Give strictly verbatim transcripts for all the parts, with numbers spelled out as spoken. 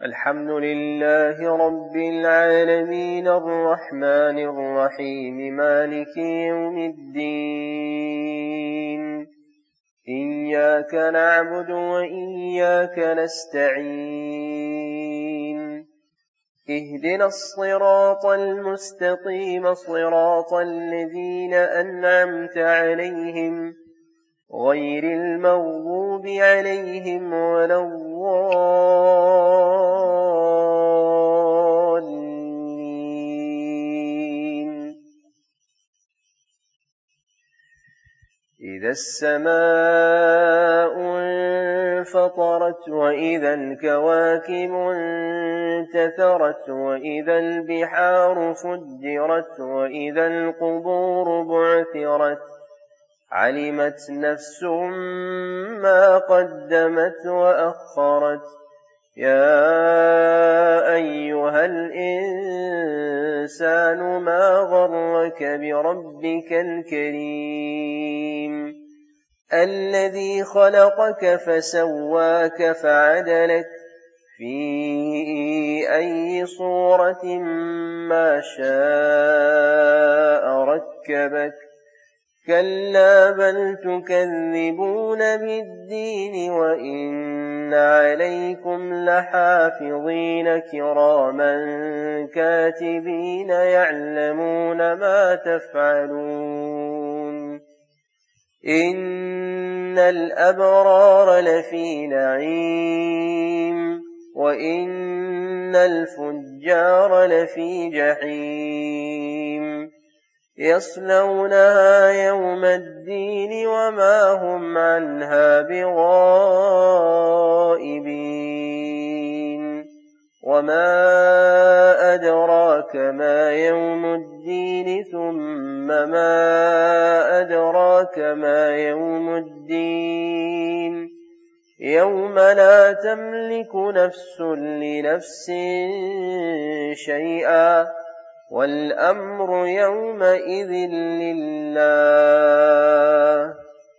الحمد لله رب العالمين الرحمن الرحيم مالك يوم الدين إياك نعبد وإياك نستعين اهدنا الصراط المستقيم صراط الذين أنعمت عليهم غير المغضوب عليهم ولا الضالين. إذا السماء انفطرت وإذا الكواكب انتثرت وإذا البحار فجرت وإذا القبور بعثرت علمت نفس ما قدمت وأخرت. يا أيها الإنسان ما غرك بربك الكريم الذي خلقك فسواك فعدلك في أي صورة ما شاء ركبك. كلا بل تكذبون بالدين وإن عليكم لحافظين كراما كاتبين يعلمون ما تفعلون. إن الأبرار لفي نعيم وإن الفجار لفي جحيم يصلونها يوم الدين وما هم عنها بغائبين. وما أدراك ما يوم الدين ثم ما أدراك ما يوم الدين يوم لا تملك نفس لنفس شيئا والأمر يومئذ لله.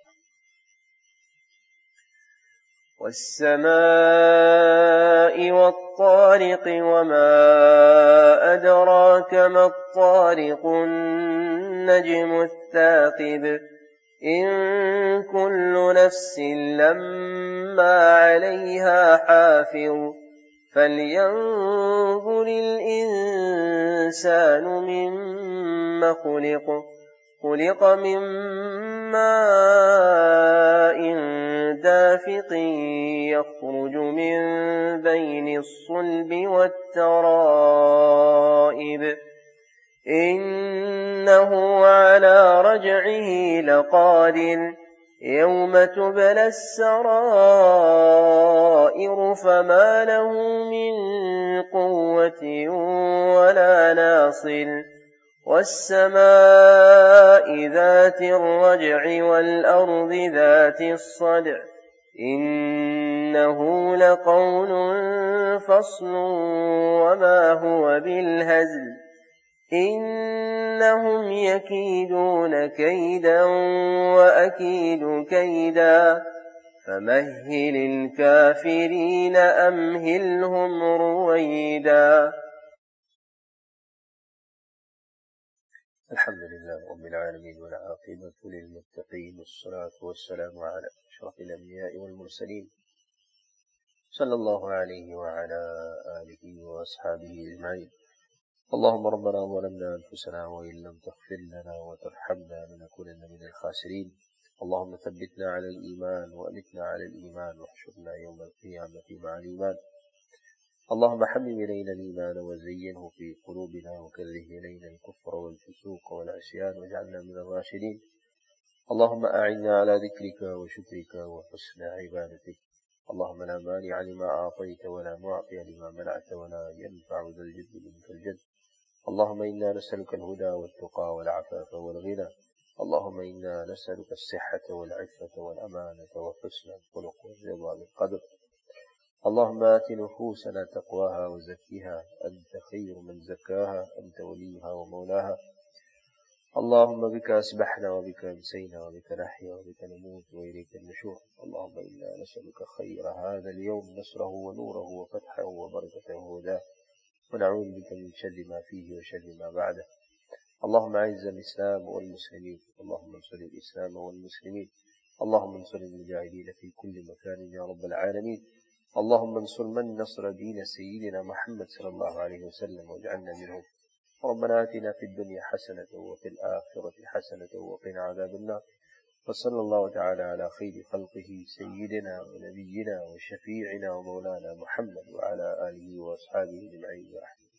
والسماء والطارق وما أدراك ما الطارق النجم الثاقب. إن كل نفس لما عليها حافظ فلينظر الإنسان مما خلق. خلق من ماء دافق يخرج من بين الصلب والترائب. إنه على رجعه لقادر يوم تبلى السرائر فما له من قوة ولا ناصر. والسماء ذات الرجع والأرض ذات الصدع إنه لقول فصل وما هو بالهزل. إنهم يكيدون كيدا وأكيد كيدا فمهل الكافرين أمهلهم رويدا. الحمد لله رب العالمين والعاقبة للمتقين والصلاة والسلام على أشرف الأنبياء والمرسلين صلى الله عليه وعلى آله وأصحابه أجمعين. اللهم ربنا ظلمنا أنفسنا وإن لم تغفر لنا وترحمنا لنكونن من الخاسرين. اللهم ثبتنا على الإيمان وأمتنا على الإيمان واحشرنا يوم القيامة مع الإيمان. اللهم حبب إلينا الإيمان وزينه في قلوبنا وكره إلينا الكفر والفسوق والعصيان واجعلنا من الراشدين. اللهم أعنا على ذكرك وشكرك وحسن عبادتك. اللهم لا مانع لما أعطيت ولا معطي لما منعت ولا ينفع ذا الجد منك الجد. اللهم إنا نسألك الهدى والتقى والعفاف والغنى. اللهم إنا نسألك الصحة والعفة والأمانة وحسن الخلق والرضا بالقدر. اللهم آت نفوسنا تقواها وزكها أنت خير من زكاها أنت وليها ومولاها. اللهم بك أسبحنا وبك أمسينا وبك نحيا وبك نموت وإليك النشور. اللهم إنا نسألك خير هذا اليوم، نصره ونوره وفتحه وبركته وهداه، ونعوذ بك من شر ما فيه وشر ما بعده. اللهم أعز الإسلام والمسلمين، اللهم انصر الإسلام والمسلمين، اللهم انصر المجاهدين في كل مكان يا رب العالمين. اللهم انصر من نصر دين سيدنا محمد صلى الله عليه وسلم واجعلنا منهم. ربنا آتنا في الدنيا حسنة وفي الآخرة حسنة وقنا عذاب النار. وصلى الله تعالى على خير خلقه سيدنا ونبينا وشفيعنا ومولانا محمد وعلى آله وأصحابه أجمعين.